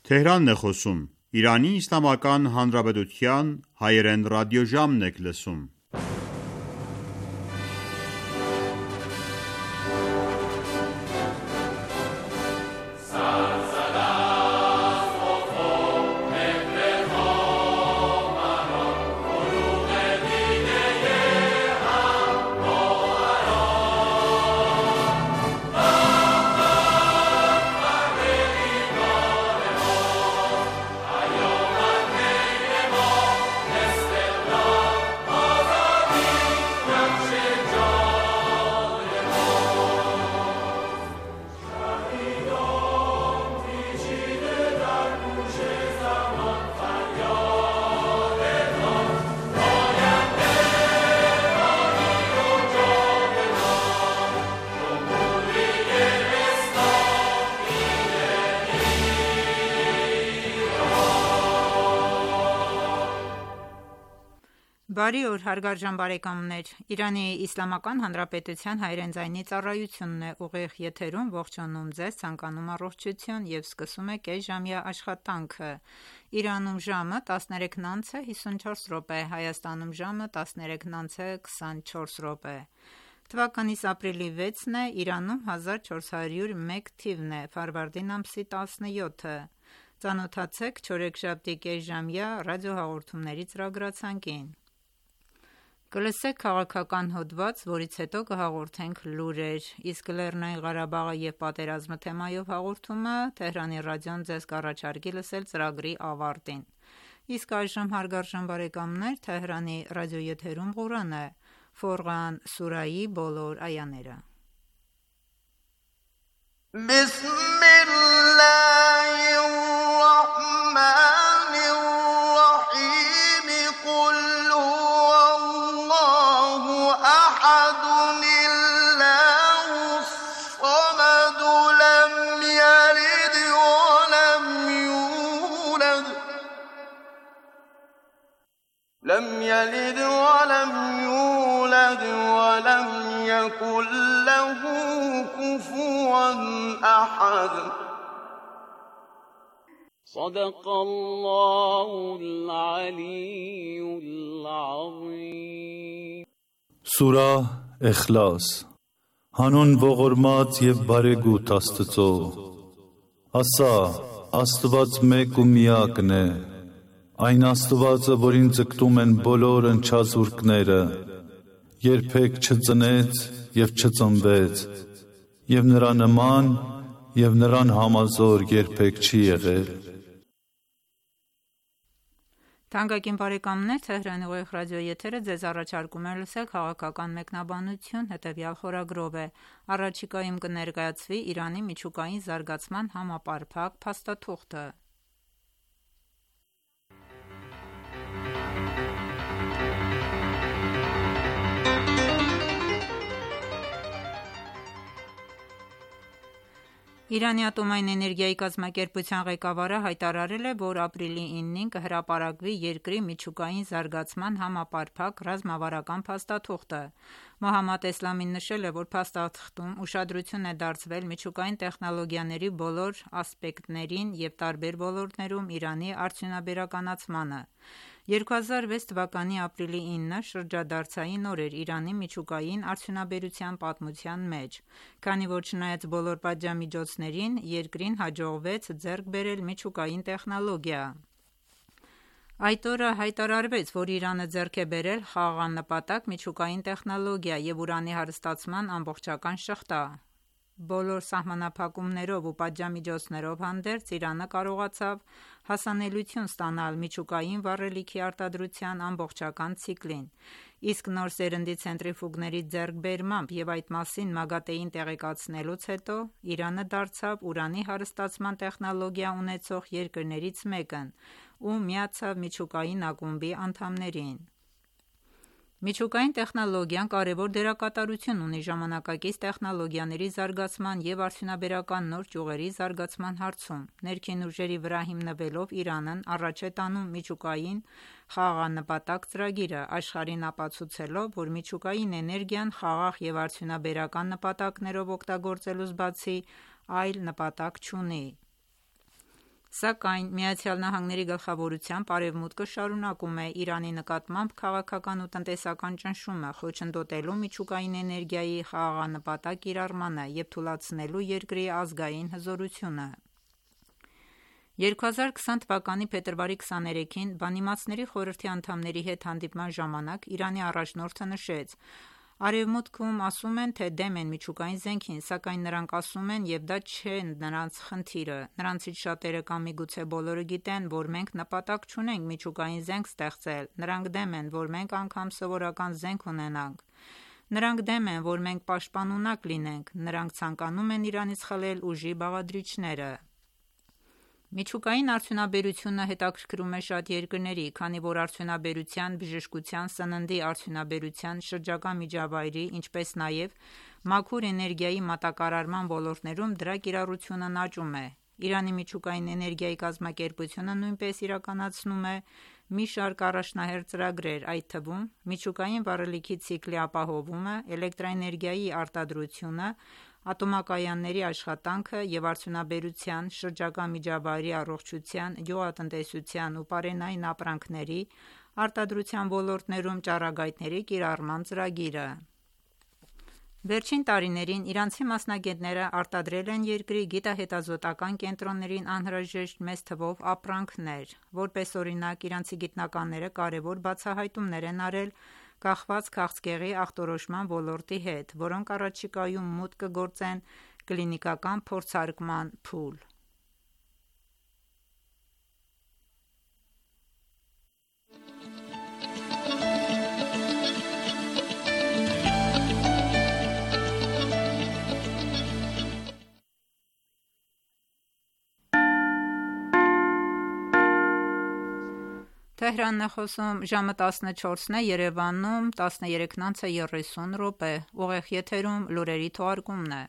Թեհրանն է խոսում։ Իրանի Իսլամական Հանրապետության հայերեն ռադիոժամն եք լսում։ Բարի օր հարգարժան բարեկամներ, Իրանի Իսլամական Հանրապետության հայերեն ձայնի ծառայությունն է ուղիղ եթերում ողջունում ձեզ, ցանկանում առողջություն և սկսում է կես-ժամյա աշխատանքը։ Իրանում ժամը 13:54, Հայաստանում ժամը 13:24։ Թվականիս ապրիլի 6-ն է, Իրանում 1401 թիվն է, Ֆարվարդին ամսի 17-ը։ Ծանոթացեք չորեքշաբթի կես-ժամյա ռադիոհաղորդումների ծրագրացանկին։ Կլսեք քաղաքական հոդված, որից հետո կհաղորդենք լուրեր, իսկ Լեռնային Ղարաբաղը և պատերազմը թեմայով հաղորդումը Թեհրանի ռադիոն ձեզ կառաջարկի լսել ծրագրի ավարտին։ Իսկ այժմ հարգարժան բարեկամներ, Թեհրանի ռադիոեթերում Ղուրանը, Ֆորղան սուրայի բոլոր այաները։ لم يلد ولم يولد ولم يكن له كفوا أحد صدق الله العلي العظيم Սուրա Էխլաս Հանուն ողորմած և բարեգութ Աստծո Ասա, Աստված մեկ ու միակն է Այն Աստվածը, որին ձգտում են բոլոր ընչազուրկները, երբեք չծնեց և չծնվեց, և նրա նման և նրան համազոր երբեք չի եղել։ Թանկագին բարեկամներ, Թեհրանի ուղիղ ռադիոեթերը ձեզ առաջարկում է լսել քաղաքական մեկնաբանություն, հետևյալ խորագրով է. Առաջիկայում կներկայացվի Իրանի միջուկային զարգացման համապարփակ փաստաթուղթը։ Իրանի ատոմային էներգիայի կազմակերպության ղեկավարը հայտարարել է, որ ապրիլի 9-ին կհրապարակվի երկրի միջուկային զարգացման համապարփակ ռազմավարական փաստաթուղթը։ Մոհամմադ Էսլամին նշել է, որ փաստաթղթում ուշադրություն է դարձվել միջուկային տեխնոլոգիաների բոլոր ասպեկտներին և տարբեր ոլորտներում Իրանի արդյունաբերականացմանը։ 2006 թվականի ապրիլի 9-ը շրջադարձային օր էր Իրանի միջուկային արդյունաբերության պատմության մեջ, քանի որ չնայած բոլոր պատժամիջոցներին, երկրին հաջողվեց ձեռք բերել միջուկային տեխնոլոգիա։ Այդ օրը հայտարարվեց, որ Իրանը ձեռք է բերել խաղաղանպատակ միջուկային տեխնոլոգիա և ուրանի հարստացման ամբողջական շղթա։ Բոլոր սահմանափակումներով ու պատժամիջոցներով հանդերձ Իրանը կարողացավ հասանելիություն ստանալ միջուկային վառելիքի արտադրության ամբողջական ցիկլին, իսկ նոր սերնդի ցենտրիֆուգների ձեռքբերմամբ և այդ մասին ՄԱԳԱՏԵ-ին տեղեկացնելուց հետո Իրանը դարձավ ուրանի հարստացման տեխնոլոգիա ունեցող երկրներից մեկն ու միացավ միջուկային ակումբի անդամներին։ Միջուկային տեխնոլոգիան կարևոր դերակատարություն ունի ժամանակակից տեխնոլոգիաների զարգացման և արդյունաբերական նոր ճյուղերի զարգացման հարցում։ Ներքին ուժերի վրա հիմնվելով Իրանն առաջ է տանում միջուկային խաղաղանպատակ ծրագիրը, աշխարհին ապացուցելով, որ միջուկային էներգիան խաղաղ և արդյունաբերական նպատակներով օգտագործելուց բացի այլ նպատակ չունի։ Սակայն ԱՄՆ-ի գլխավորությամբ Արևմուտքը շարունակում է Իրանի նկատմամբ քաղաքական ու տնտեսական ճնշումը, խոչընդոտելու միջուկային էներգիայի խաղաղանպատակ կիրառմանը և թուլացնելու երկրի ազգային հզորությունը։ 2020 թվականի փետրվարի 23-ին Բանիմացների խորհրդի անդամների հետ հանդիպման ժամանակ Իրանի առաջնորդը նշեց. Արևմուտքում ասում են, թե դեմ են միջուկային զենքին, սակայն նրանք ասում են, և դա չէ նրանց խնդիրը։ Նրանցից շատերը կամ միգուցե բոլորը գիտեն, որ մենք նպատակ չունենք միջուկային զենք ստեղծել։ Նրանք դեմ են, որ մենք անգամ սովորական զենք ունենանք։ Նրանք դեմ են, որ մենք պաշտպանունակ լինենք։ Նրանք ցանկանում են Իրանից խլել ուժի բաղադրիչները։ Միջուկային արդյունաբերությունը հետաքրքրում է շատ երկրների, քանի որ արդյունաբերության, բժշկության, սննդի արդյունաբերության, շրջակա միջավայրի, ինչպես նաև մաքուր էներգիայի մատակարարման ոլորտներում դրա կիրառությունն աճում է։ Իրանի միջուկային էներգիայի կազմակերպությունը նույնպես իրականացնում է մի շարք առաջնահերթ ծրագրեր, այդ թվում միջուկային վառելիքի ցիկլի ապահովումը, էլեկտրաէներգիայի արտադրությունը, ատոմակայանների աշխատանքը և արդյունաբերության, շրջակա միջավայրի առողջության, գյուղատնտեսության ու պարենային ապրանքների արտադրության ոլորտներում ճառագայթների կիրառման ծրագիրը։ Վերջին տարիներին իրանցի մասնագետները արտադրել են երկրի գիտահետազոտական կենտրոններին անհրաժեշտ մեծ թվով ապրանքներ։ Որպես օրինակ, իրանցի գիտնականները կարևոր բացահայտումներ են արել կախված քաղցկեղի ախտորոշման ոլորտի հետ, որոնք առաջիկայում մուտք կգործեն կլինիկական փորձարկման փուլ։ Թեհրանն է խոսում, ժամը 14-ն է, Երևանում 13:30 ուղիղ եթերում լուրերի թողարկումն է։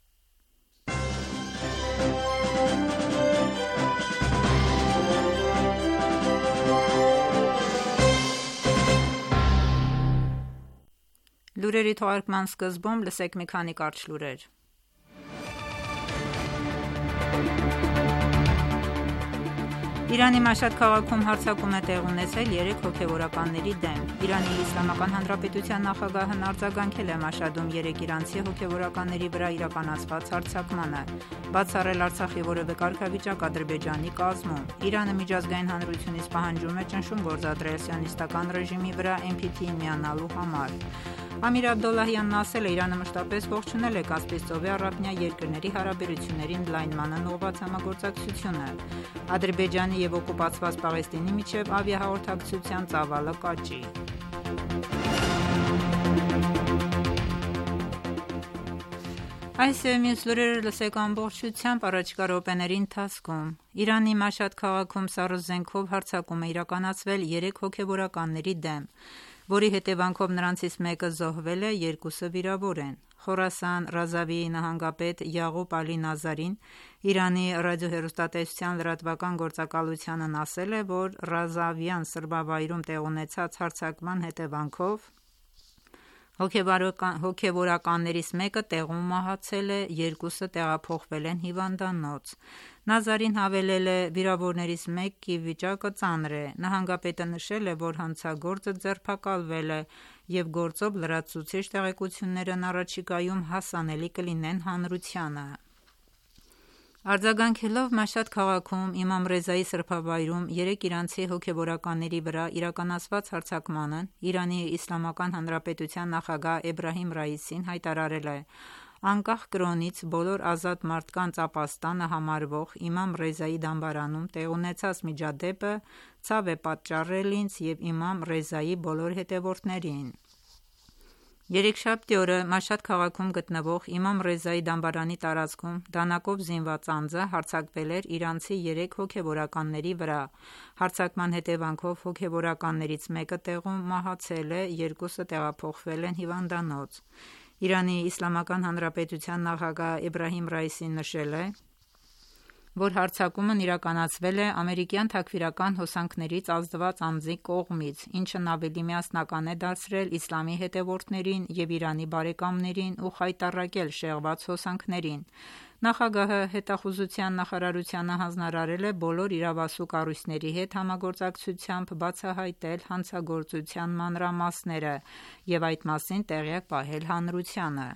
Լուրերի թողարկման սկզբում լսեք մի քանի կարճ լուրեր։ Իրանի Մաշհադ քաղաքում հարձակում է տեղ ունեցել 3 հոգևորականների դեմ։ Իրանի Իսլամական Հանրապետության նախագահն արձագանքել է Մաշհադում 3 իրանցի հոգևորականների վրա իրականացված հարձակմանը, բացառել Արցախի որևէ կարգավիճակ Ադրբեջանի կազմում։ Իրանը միջազգային հանրությունից պահանջում է ճնշում գործադրել սիոնիստական ռեժիմի վրա NPT-ին միանալու համար։ Ամիր Աբդոլլահյանն ասել է, Իրանը մշտապես ողջունել է Կասպից ծովի առափնյա երկրների հարաբերությունների ընդլայնմանն ուղղված համագործակցությունը։ Ադրբեջանի և օկուպացված Պաղեստինի միջև ավիահաղորդակցության ծավալը կաճի։ Այս և մյուս լուրերը լսեք ամբողջությամբ առաջիկա րոպեների ընթացքում։ Իրանի Մաշհադ քաղաքում սառը զենքով հարձակում է իրականացվել 3 հոգևորականների դեմ, որի հետևանքով նրանցից մեկը զոհվել է, 2-ը վիրավոր են։ Խորասան Ռազավիի նահանգապետ Յաղուբ Ալի Նազարին Իրանի ռադիոհեռուստատեսության լրատվական գործակալությանն ասել է, որ Ռազավիան սրբավայրում տեղ ունեցած հարձակման հետևանքով հոգևորականներից մեկը տեղում մահացել է, 2-ը տեղափոխվել են հիվանդանոց։ Նազարին հավելել է, վիրավորներից մեկի վիճակը ծանր է։ Նահանգապետը նշել է, որ հանցագործը ձերբակալվել է և գործով լրացուցիչ տեղեկություններն առաջիկայում հասանելի կլինեն հանրությանը։ Արձագանքելով Մաշհադ քաղաքում Իմամ Ռեզայի սրբավայրում 3 իրանցի հոգևորականների վրա իրականացված հարձակմանն Իրանի Իսլամական Հանրապետության նախագահ Էբրահիմ Ռայիսին հայտարարել է. Անկախ կրոնից բոլոր ազատ մարդկանց ապաստանը համարվող Իմամ Ռեզայի դամբարանում տեղ ունեցած միջադեպը ցավ է պատճառել ինձ և Իմամ Ռեզայի բոլոր հետևորդներին։ Երեքշաբթի օրը Մաշհադ քաղաքում գտնվող Իմամ Ռեզայի դամբարանի տարածքում դանակով զինված անձը հարձակվել էր իրանցի 3 հոգևորականների վրա։ Հարձակման հետևանքով հոգևորականներից մեկը տեղում մահացել է, 2-ը տեղափոխվել են հիվանդանոց։ Իրանի Իսլամական Հանրապետության նախագահ Էբրահիմ Ռայիսին նշել է, որ հարձակումն իրականացվել է ամերիկյան թաքֆիրական հոսանքներից ազդված անձի կողմից, ինչն ավելի միասնական է դարձրել իսլամի հետևորդներին և Իրանի բարեկամներին ու խայտառակել շեղված հոսանքներին։ Նախագահը հետախուզության նախարարությանը հանձնարարել է բոլոր իրավասու կառույցների հետ համագործակցությամբ բացահայտել հանցագործության մանրամասները և այդ մասին տեղյակ պահել հանրությանը։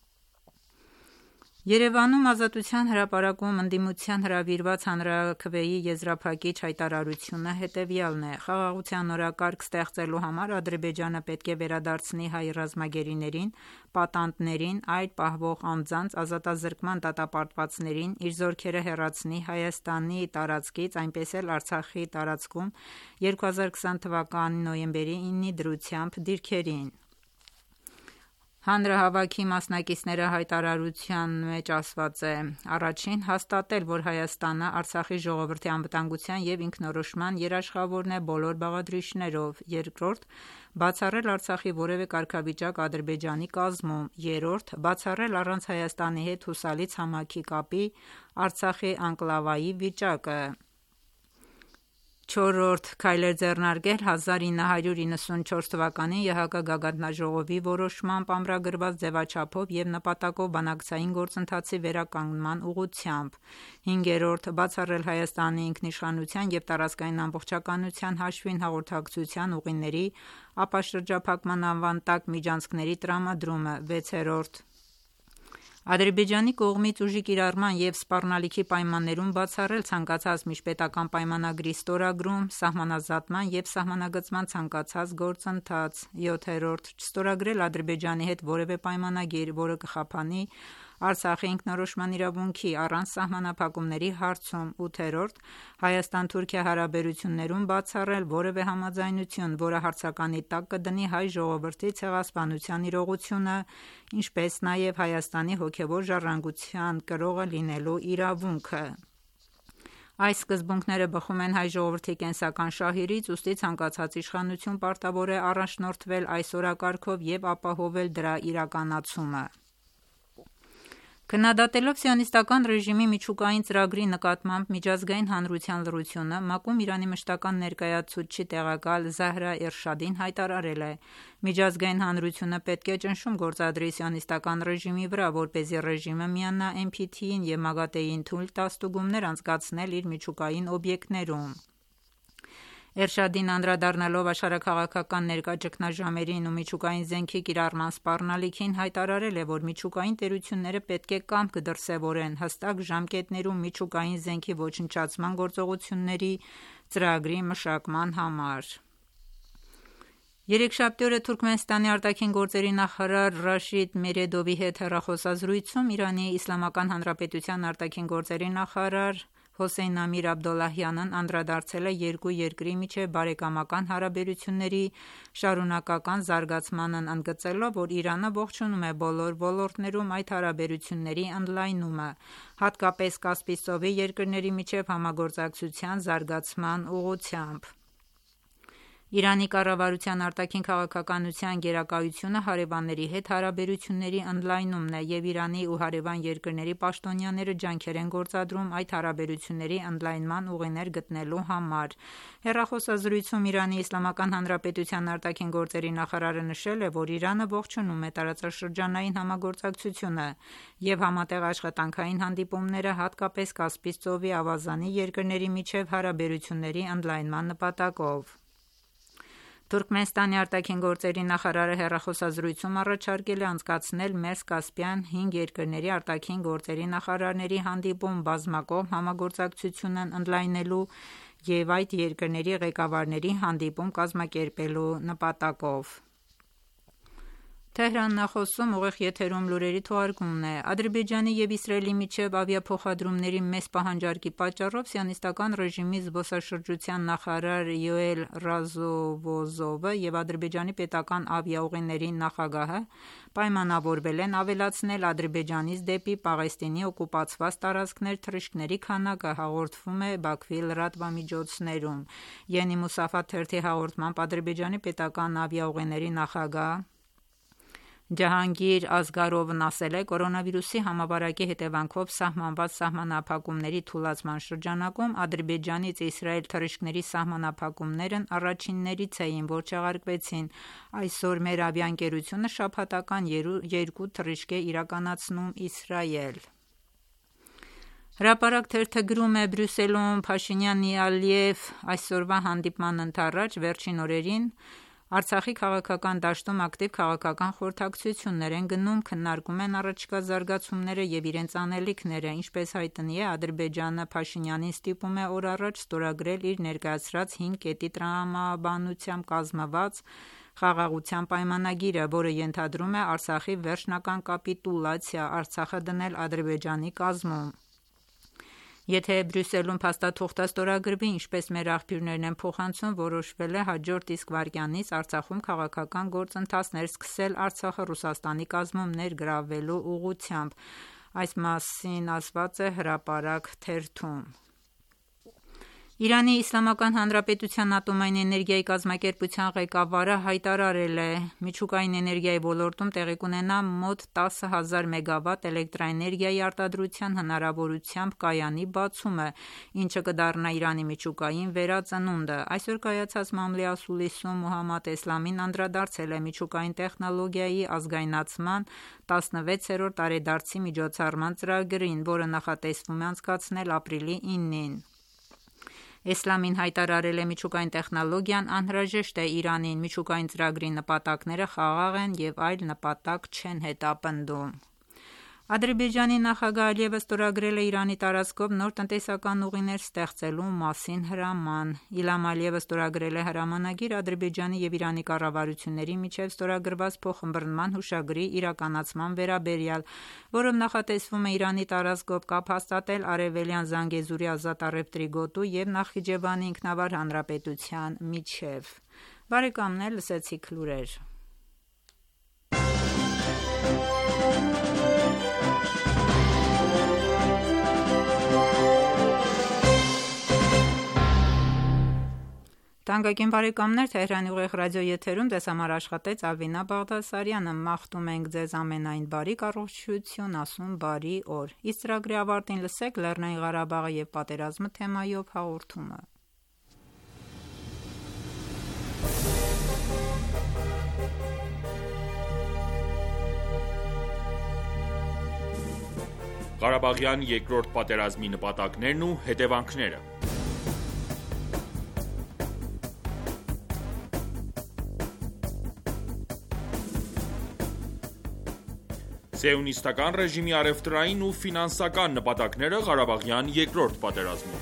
Երևանում Ազատության հրապարակում ընդդիմության հրավիրված հանրաքվեի եզրափակիչ հայտարարությունը հետևյալն է. «Խաղաղության օրակարգ ստեղծելու համար Ադրբեջանը պետք է վերադարձնի հայ ռազմագերիներին, պատանդներին, այլ պահվող անձանց, ազատազրկման դատապարտվածներին, իր զորքերը հեռացնի Հայաստանի տարածքից, այնպես էլ Արցախի տարածքում 2020 թվականի նոյեմբերի 9-ի դրությամբ դիրքերին»։ Հանրահավաքի մասնակիցների հայտարարության մեջ ասված է. «Առաջին, հաստատել, որ Հայաստանը Արցախի ժողովրդի անվտանգության և ինքնորոշման երաշխավորն է բոլոր բաղադրիչներով։ Երկրորդ, բացառել Արցախի որևէ կարգավիճակ Ադրբեջանի կազմում։ Երրորդ, բացառել առանց Հայաստանի հետ հուսալի ցամաքի կապի Արցախի անկլավայի վիճակը։ Չորրորդ, քայլեր ձեռնարկել 1994 թվականին ԵՀԿ գագաթնաժողովի որոշմամբ ամրագրված ձևաչափով և նպատակով բանակցային գործընթացի վերականգնման ուղղությամբ։ Հինգերորդ, բացառել Հայաստանի ինքնիշխանության և տարածքային ամբողջականության հաշվին հաղորդակցության ուղիների ապաշրջափակման անվան տակ միջանցքերի տրամադրումը։ Վեցերորդ, Ադրբեջանի կողմից ուժի կիրառման և սպառնալիքի պայմաններում բացառել ցանկացած միջպետական պայմանագրի ստորագրում, սահմանազատման և սահմանագծման ցանկացած գործընթաց։ Յոթերորդ, չստորագրել Ադրբեջանի հետ որևէ պայմանագիր, որը կխափանի Արցախի ինքնորոշման իրավունքի առանց սահմանափակումների հարցում։ Ութերորդ, Հայաստան-Թուրքիա հարաբերություններում բացառել որևէ համաձայնություն, որը հարցականի տակ կդնի հայ ժողովրդի ցեղասպանության իրողությունը, ինչպես նաև Հայաստանի հոգևոր ժառանգության կրողը լինելու իրավունքը։ Այս սկզբունքները բխում են հայ ժողովրդի կենսական շահերից, ուստի ցանկացած իշխանություն պարտավոր է առաջնորդվել այս օրակարգով և ապահովել դրա իրականացումը»։ Քննադատելով Սիոնիստական ռեժիմի միջուկային ծրագրի նկատմամբ միջազգային հանրության լռությունը, ՄԱԿ-ում Իրանի մշտական ներկայացուցիչ տեղակալ Զահրա Էրշադին հայտարարել է. «Միջազգային հանրությունը պետք է ճնշում գործադրի Սիոնիստական ռեժիմի վրա, որպեսզի ռեժիմը միանա NPT-ին և ՄԱԳԱՏԵ-ին թույլ տա ստուգումներ անցկացնել իր միջուկային օբյեկտներում»։ Էրշադին անդրադառնալով աշխարհաքաղաքական ներկա ճգնաժամերին ու միջուկային զենքի կիրառման սպառնալիքին հայտարարել է, որ միջուկային տերությունները պետք է կամք դրսևորեն հստակ ժամկետներում միջուկային զենքի ոչնչացման գործողությունների ծրագրի մշակման համար։ Երեքշաբթի օրը Թուրքմենստանի արտաքին գործերի նախարար Ռաշիդ Մերեդովի հետ հեռախոսազրույցում Իրանի Իսլամական Հանրապետության արտաքին գործերի նախարար Հոսեյն Ամիր Աբդոլլահյանն անդրադարձել է երկու երկրի միջև բարեկամական հարաբերությունների շարունակական զարգացմանն, ընդգծելով, որ Իրանը ողջունում է բոլոր ոլորտներում այդ հարաբերությունների ընդլայնումը, հատկապես Կասպից ծովի երկրների միջև համագործակցության զարգացման ուղղությամբ։ Իրանի կառավարության արտաքին քաղաքականության գերակայությունը հարևանների հետ հարաբերությունների ընդլայնումն է, և Իրանի ու հարևան երկրների պաշտոնյաները ջանքեր են գործադրում այդ հարաբերությունների ընդլայնման ուղիներ գտնելու համար։ Հեռախոսազրույցում Իրանի Իսլամական Հանրապետության արտաքին գործերի նախարարը նշել է, որ Իրանը ողջունում է տարածաշրջանային համագործակցությունը և համատեղ աշխատանքային հանդիպումները, հատկապես Կասպից ծովի ավազանի երկրների միջև հարաբերությունների ընդլայնման նպատակով։ Թուրքմենստանի արտաքին գործերի նախարարը հեռախոսազրույցում առաջարկել է անցկացնել Մերձկասպյան 5 երկրների արտաքին գործերի նախարարների հանդիպում բազմակողմ համագործակցությունն ընդլայնելու և այդ երկրների ղեկավարների հանդիպում կազմակերպելու նպատակով։ Թեհրանն է խոսում, ուղիղ եթերում լուրերի թողարկումն է։ Ադրբեջանի և Իսրայելի միջև ավիափոխադրումների մեծ պահանջարկի պատճառով Սիոնիստական ռեժիմի զբոսաշրջության նախարար Յոել Ռազովոզովը և Ադրբեջանի պետական ավիաուղիների նախագահը պայմանավորվել են ավելացնել Ադրբեջանից դեպի Պաղեստինի օկուպացված տարածքներ թռիչքների քանակը, հաղորդվում է Բաքվի լրատվամիջոցներում։ Ենի Մուսաֆա թերթի հաղորդմամբ Ադրբեջանի պետական ավիաուղիների նախագահ Ջահանգիր Ազգարովն ասել է. «Կորոնավիրուսի համավարակի հետևանքով սահմանված սահմանափակումների թուլացման շրջանակում Ադրբեջանից Իսրայել թռիչքների սահմանափակումներն առաջիններից էին, որ չեղարկվեցին։ Այսօր մեր ավիաընկերությունը շաբաթական 2 թռիչք է իրականացնում Իսրայել»։ Հրապարակ թերթը գրում է Բրյուսելում Փաշինյան-Ալիև այսօրվա հանդիպման ընդառաջ վերջին օրերին Արցախի քաղաքական դաշտում ակտիվ քաղաքական խորհրդակցություններ են գնում, քննարկում են առաջիկա զարգացումները և իրենց անելիքները, ինչպես հայտնի է, Ադրբեջանը Փաշինյանին ստիպում է օր առաջ ստորագրել իր ներկայացրած 5 կետի տրամաբանությամբ կազմված խաղաղության պայմանագիրը, որը ենթադրում է Արցախի վերջնական կապիտուլյացիա, Արցախը դնել Ադրբեջանի կազմում։ Եթե Բրյուսելում փաստաթուղթը ստորագրվի, ինչպես մեր աղբյուրներն են փոխանցում, որոշվել է հաջորդ իսկ վայրկյանից Արցախում քաղաքական գործընթացներ սկսել Արցախը Ռուսաստանի կազմում ներգրավելու ուղղությամբ։ Այս մասին ասված է Հրապարակ թերթում։ Իրանի Իսլամական Հանրապետության ատոմային էներգիայի կազմակերպության ղեկավարը հայտարարել է, միջուկային էներգիայի ոլորտում տեղի կունենա մոտ 10,000 մեգավատ էլեկտրաէներգիայի արտադրության հնարավորությամբ կայանի բացումը, ինչը կդառնա Իրանի միջուկային վերածնունդը։ Այսօր կայացած մամլի ասուլիսում Մոհամմադ Էսլամին անդրադարձել է միջուկային տեխնոլոգիայի ազգայնացման 16-րդ տարեդարձի միջոցառման ծրագրին, որը նախատեսվում է անցկացնել ապրիլի 9-ին։ Էսլամին հայտարարել է միջուկային տեխնոլոգիան անհրաժեշտ է Իրանին, միջուկային ծրագրի նպատակները խաղաղ են և այլ նպատակ չեն հետապնդում։ Ադրբեջանի նախագահ Ալիևը ստորագրել է Իրանի տարածքով նոր տնտեսական ուղիներ ստեղծելու մասին հրաման։ Իլհամ Ալիևը ստորագրել է հրամանագիր Ադրբեջանի և Իրանի կառավարությունների միջև ստորագրված փոխըմբռնման հուշագրի իրականացման վերաբերյալ, որով նախատեսվում է Իրանի տարածքով կապ հաստատել Արևելյան Զանգեզուրի ազատ առևտրի գոտու և Նախիջևանի ինքնավար հանրապետության միջև։ Բարեկամներ, լսեցիք լուրեր։ Թանկագին բարեկամներ, Թեհրանի ուղիղ ռադիո եթերում դες համար աշխատեց Ալվինա Բաղդասարյանը, մաղթում ենք ձեզ ամենայն բարիք, առողջություն, ասում բարի օր։ Իսկ ծրագրի ավարտին լսեք Լեռնային Ղարաբաղը և պատերազմը թեմայով հաղորդումը։ Ղարաբաղյան երկրորդ պատերազմի նպատակներն ու հետևանքները։ Սիոնիստական ռեժիմի առևտրային ու ֆինանսական նպատակները Ղարաբաղյան երկրորդ պատերազմում։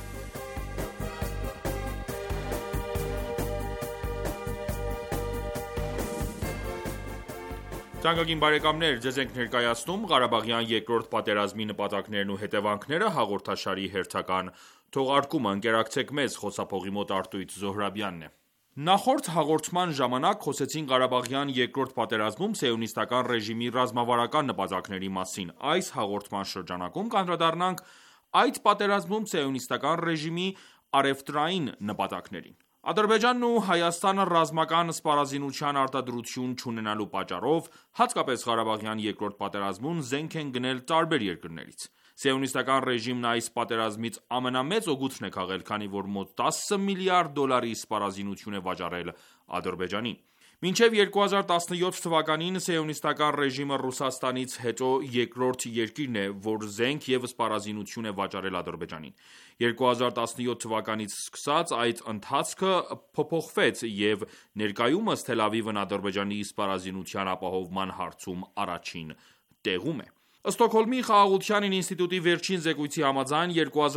Թանկագին բարեկամներ, ձեզ ենք ներկայացնում Ղարաբաղյան երկրորդ պատերազմի նպատակներն ու հետևանքները հաղորդաշարի հերթական թողարկումը։ Ընկերակցեք մեզ, խոսափողի մոտ Արտույտ Զոհրաբյանն է։ Նախորդ հաղորդման ժամանակ խոսեցինք Ղարաբաղյան երկրորդ պատերազմում սիոնիստական ռեժիմի ռազմավարական նպատակների մասին։ Այս հաղորդման շրջանակում կանդրադառնանք այդ պատերազմում սիոնիստական ռեժիմի առևտրային նպատակներին։ Ադրբեջանն ու Հայաստանը ռազմական սպառազինության արտադրություն չունենալու պատճառով, հատկապես Ղարաբաղյան երկրորդ պատերազմում զենք են գնել տարբեր երկրներից։ Սիոնիստական ռեժիմն այս պատերազմից ամենամեծ օգուտն է քաղել, քանի որ մոտ 10 միլիարդ դոլարի սպառազինություն է վաճառել Ադրբեջանին։ Մինչև 2017 թվականին սիոնիստական ռեժիմը Ռուսաստանից հետո երկրորդ երկիրն է, որ զենք և սպառազինություն է վաճառել Ադրբեջանին։ 2017 թվականից սկսած այդ ընթացքը փոփոխվեց և ներկայումս Թել Ավիվն Ադրբեջանի սպառազինության ապահովման հարցում առաջին տեղում է։ Ստոկհոլմի խաղաղության ինստիտուտի վերջին զեկույցի համաձայն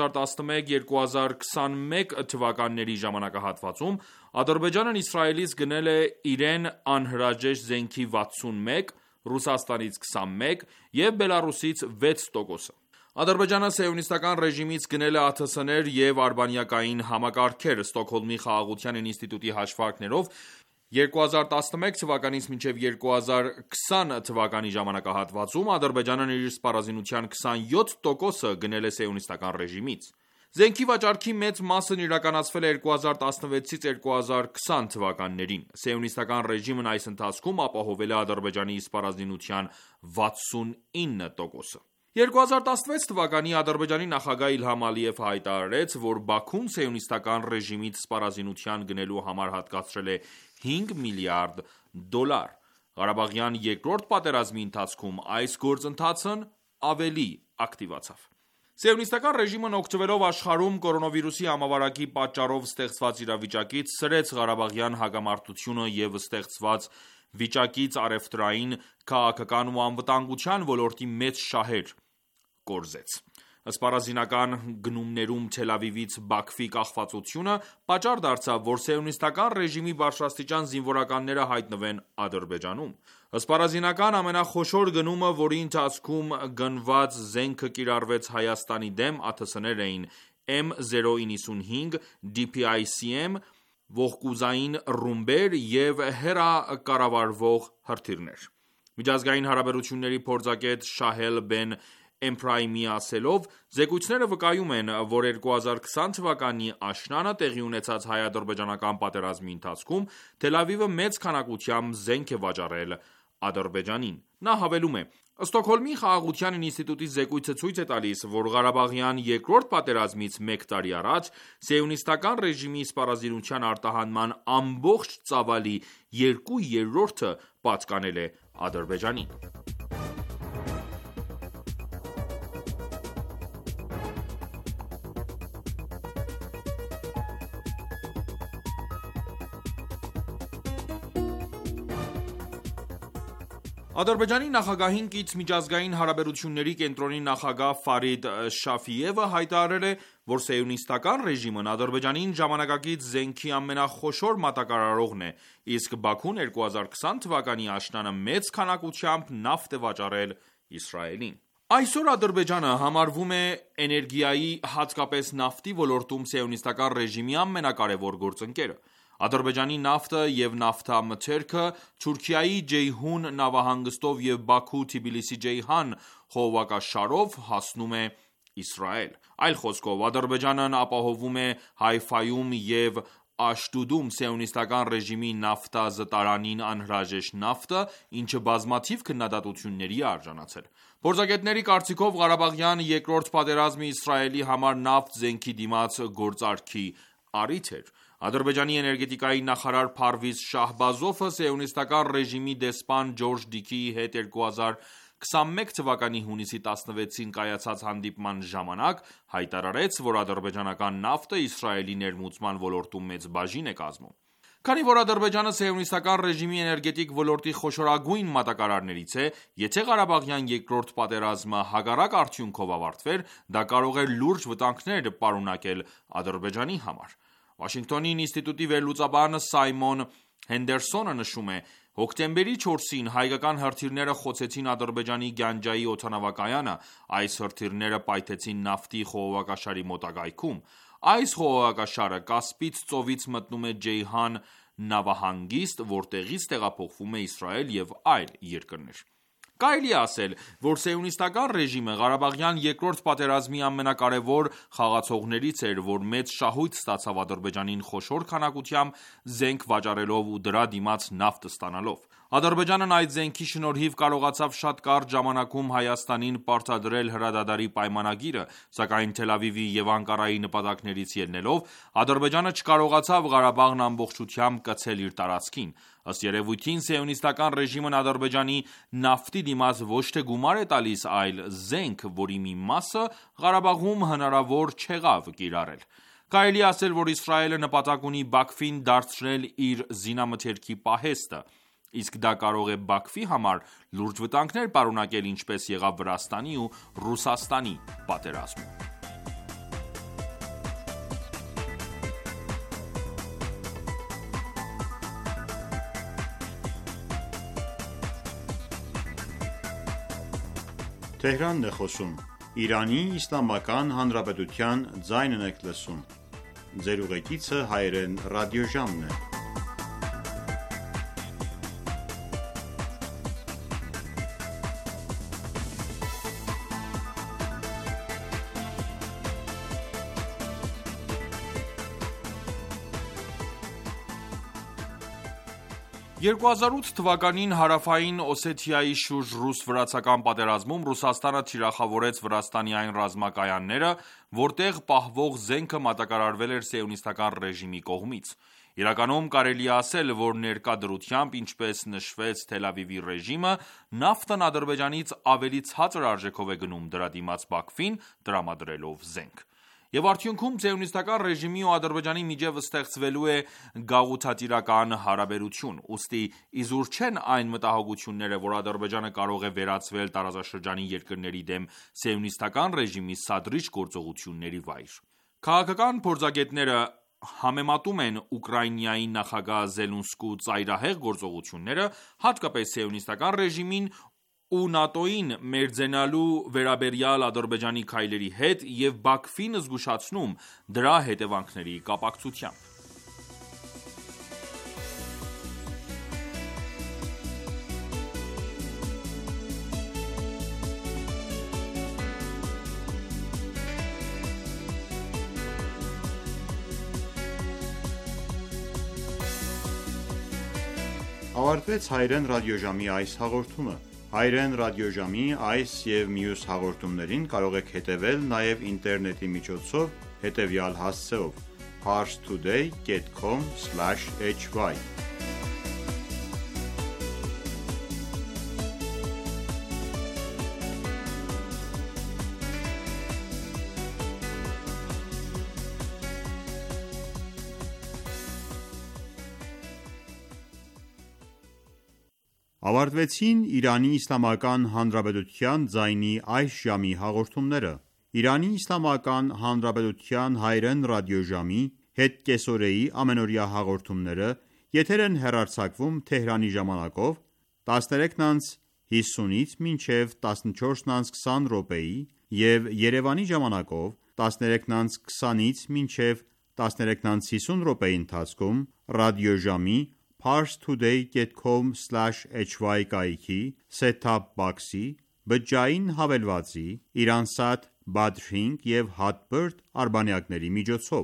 2011-2021 թվականների ժամանակահատվածում Ադրբեջանն Իսրայելից գնել է իրեն անհրաժեշտ զենքի 61, Ռուսաստանից 21 և Բելառուսից 6%։ Ադրբեջանը սիոնիստական ռեժիմից գնել է ԱԹՍ-ներ և արբանյակային համակարգեր։ Ստոկհոլմի խաղաղության ինստիտուտի հաշվարկներով 2011 թվականից մինչև 2020 թվականի ժամանակահատվածում Ադրբեջանն իր սպառազինության 27%-ը գնել է սիոնիստական ռեժիմից։ Զենքի վաճառքի մեծ մասն իրականացվել է 2016-ից 2020 թվականներին։ Սիոնիստական ռեժիմն այս ընթացքում ապահովել է Ադրբեջանի սպառազինության 69%-ը։ 2016 թվականի Ադրբեջանի նախագահ Իլհամ Ալիևը հայտարարեց, որ Բաքուն սիոնիստական ռեժիմից սպառազինության գնելու համար հատկացրել է 5 միլիարդ դոլար։ Ղարաբաղյան երկրորդ պատերազմի ընթացքում այս գործընթացն ավելի ակտիվացավ։ Սիոնիստական ռեժիմն օգտվելով աշխարհում կորոնավիրուսի համավարակի պատճառով ստեղծված իրավիճակից սրեց Ղարաբաղյան հակամարտությունը և ստեղծված վիճակից առևտրային, քաղաքական ու անվտանգության ոլորտի մեծ շահեր կորզեց: Սպառազինական գնումներում Թել Ավիվից Բաքվի կախվածությունը պատճառ դարձավ, որ սիոնիստական ռեժիմի բարձրաստիճան զինվորականները հայտնվեն Ադրբեջանում: Սպառազինական ամենախոշոր գնումը, որի ընթացքում գնված զենքը կիրառվեց Հայաստանի դեմ, ԱԹՍ-ներ էին M095, DPICM, ողկուզային ռումբեր և հեռակառավարվող հրթիռներ: Միջազգային հարաբերությունների փորձագետ Շահել Բեն Էմփրայմի ասելով, զեկույցները վկայում են, որ 2020 թվականի աշնանը տեղի ունեցած հայ-ադրբեջանական պատերազմի ընթացքում Թել Ավիվը մեծ քանակությամբ զենք է վաճառել Ադրբեջանին: Նա հավելում է. «Ստոկհոլմի խաղաղության ինստիտուտի զեկույցը ցույց է տալիս, որ Ղարաբաղյան երկրորդ պատերազմից մեկ տարի առաջ Սիոնիստական ռեժիմի սպառազինության արտահանման ամբողջ ծավալի 2/3-ը պատկանել է Ադրբեջանին»: Ադրբեջանի նախագահին կից Միջազգային հարաբերությունների կենտրոնի նախագահ Ֆարիդ Շաֆիևը հայտարարել է, որ Սիոնիստական ռեժիմն Ադրբեջանին ժամանակակից զենքի ամենախոշոր մատակարարողն է, իսկ Բաքուն 2020 թվականի աշնանը մեծ քանակությամբ նավթ է վաճառել Իսրայելին: Այսօր Ադրբեջանը համարվում է էներգիայի, հատկապես նավթի ոլորտում Սիոնիստական ռեժիմի ամենակարևոր գործընկերը: Ադրբեջանի նավթը և նավթամթերքը Թուրքիայի Ջեյհուն նավահանգստով և Բաքու-Թբիլիսի-Ջեյհան խողովակաշարով հասնում է Իսրայել: Այլ խոսքով, Ադրբեջանն ապահովում է Հայֆայում և Աշդուդում Սիոնիստական ռեժիմի նավթազտարանին անհրաժեշտ նավթը, ինչը բազմաթիվ քննադատությունների է արժանացել: Փորձագետների կարծիքով, Ղարաբաղյան երկրորդ պատերազմը Իսրայելի համար նավթ զենքի դիմաց գործարքի առիթ էր: Ադրբեջանի էներգետիկայի նախարար Փարվիզ Շահբազովը Սիոնիստական ռեժիմի դեսպան Ջորջ Դիքիի հետ 2021 թվականի հունիսի 16-ին կայացած հանդիպման ժամանակ հայտարարեց, որ ադրբեջանական նավթը Իսրայելի ներմուծման ոլորտում մեծ բաժին է կազմում: Քանի որ Ադրբեջանը Սիոնիստական ռեժիմի էներգետիկ ոլորտի խոշորագույն մատակարարներից է, եթե Ղարաբաղյան երկրորդ պատերազմը հակառակ արդյունքով ավարտվեր, դա կարող էր լուրջ վտանգներ պարունակել Ադրբեջանի համար: Վաշինգտոնի ինստիտուտի վերլուծաբան Սայմոն Հենդերսոնը նշում է. «Հոկտեմբերի 4-ին հայկական հրթիռները խոցեցին Ադրբեջանի Գանջայի օդանավակայանը: Այս հրթիռները պայթեցին նավթի խողովակաշարի մոտակայքում: Այս խողովակաշարը Կասպից ծովից մտնում է Ջեյհան նավահանգիստ, որտեղից տեղափոխվում է Իսրայել և այլ երկրներ»: Կարելի է ասել, որ Սիոնիստական ռեժիմը Ղարաբաղյան երկրորդ պատերազմի ամենակարևոր խաղացողներից էր, որ մեծ շահույթ ստացավ Ադրբեջանին խոշոր քանակությամբ զենք վաճառելով ու դրա դիմաց նավթ ստանալով: Ադրբեջանն այդ զենքի շնորհիվ կարողացավ շատ կարճ ժամանակում Հայաստանին պարտադրել հրադադարի պայմանագիրը, սակայն Թել Ավիվի և Անկարայի նպատակներից ելնելով, Ադրբեջանը չկարողացավ Ղարաբաղն ամբողջությամբ կցել իր տարածքին: Ըստ երևույթին, Սիոնիստական ռեժիմն Ադրբեջանի նավթի դիմաց ոչ թե գումար է տալիս, այլ զենք, որի մի մասը Ղարաբաղում հնարավոր չեղավ կիրառել: Կարելի է ասել, որ Իսրայելը նպատակ ունի Բաքվին դարձնել իր զինամթերքի պահեստը: Իսկ դա կարող է Բաքվի համար լուրջ վտանգներ պարունակել, ինչպես եղավ Վրաստանի ու Ռուսաստանի պատերազմում: «2008 թվականին Հարավային Օսեթիայի շուրջ ռուս-վրացական պատերազմում Ռուսաստանը թիրախավորեց Վրաստանի այն ռազմակայանները, որտեղ պահվող զենքը մատակարարվել էր Սիոնիստական ռեժիմի կողմից: Իրականում կարելի է ասել, որ ներկա դրությամբ, ինչպես նշվեց Թել Ավիվի ռեժիմը, նավթն Ադրբեջանից ավելի ցածր արժեքով է գնում դրա դիմաց Բաքվին, տրամադրելով զենք։ Եվ արդյունքում սիոնիստական ռեժիմի ու Ադրբեջանի միջև ստեղծվելու է գաղութատիրական հարաբերություն, ուստի իզուր չեն այն մտահոգությունները, որ Ադրբեջանը կարող է վերածվել տարածաշրջանի երկրների դեմ սիոնիստական ռեժիմի սադրիչ գործողությունների վայր։ Քաղաքական փորձագետները համեմատում են Ուկրաինայի նախագահ Զելենսկու ծայրահեղ գործողությունները, հատկապես սիոնիստական ռեժիմին ու ՆԱՏՕ-ին մերձենալու վերաբերյալ Ադրբեջանի քայլերի հետ և Բաքվին զգուշացնում դրա հետևանքների կապակցությամբ։ Ավարտվեց Հայրեն ռադիոժամի այս հաղորդումը։ Հայրեն ռադիոժամի այս և մյուս հաղորդումներին կարող եք հետևել նաև ինտերնետի միջոցով հետևյալ հասցեով՝ parstoday.com/hy Ավարտվեցին Իրանի Իսլամական Հանրապետության ձայնի այս ժամի հաղորդումները։ Իրանի Իսլամական Հանրապետության հայրեն ռադիոժամի հետկեսօրեի ամենօրյա հաղորդումները եթեր են հեռարձակվում Թեհրանի ժամանակով 13:50-ից մինչև 14:20 րոպեի և Երևանի ժամանակով 13:20-ից մինչև 13:50 րոպեի ընթացքում ռադիոժամի parstoday.com/hy կայքի set-top box-ի, բջջային հավելվածի, Iransat Badrink և Hotbird արբանյակների միջոցով։